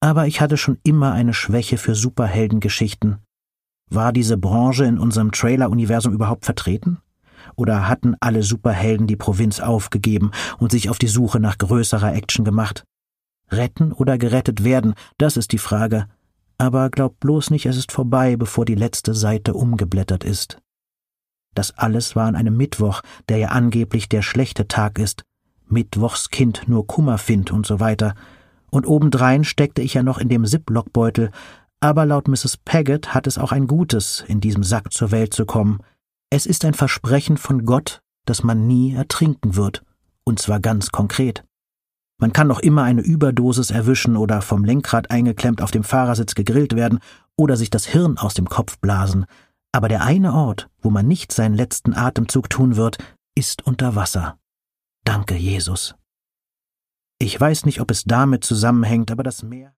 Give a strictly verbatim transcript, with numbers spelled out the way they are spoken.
Aber ich hatte schon immer eine Schwäche für Superheldengeschichten. War diese Branche in unserem Trailer-Universum überhaupt vertreten? Oder hatten alle Superhelden die Provinz aufgegeben und sich auf die Suche nach größerer Action gemacht? Retten oder gerettet werden, das ist die Frage. Aber glaub bloß nicht, es ist vorbei, bevor die letzte Seite umgeblättert ist. Das alles war an einem Mittwoch, der ja angeblich der schlechte Tag ist. Mittwochskind nur Kummer findt und so weiter. Und obendrein steckte ich ja noch in dem Ziploc-Beutel, aber laut Misses Paget hat es auch ein Gutes, in diesem Sack zur Welt zu kommen. Es ist ein Versprechen von Gott, dass man nie ertrinken wird, und zwar ganz konkret. Man kann noch immer eine Überdosis erwischen oder vom Lenkrad eingeklemmt auf dem Fahrersitz gegrillt werden oder sich das Hirn aus dem Kopf blasen, aber der eine Ort, wo man nicht seinen letzten Atemzug tun wird, ist unter Wasser. Danke, Jesus. Ich weiß nicht, ob es damit zusammenhängt, aber das Meer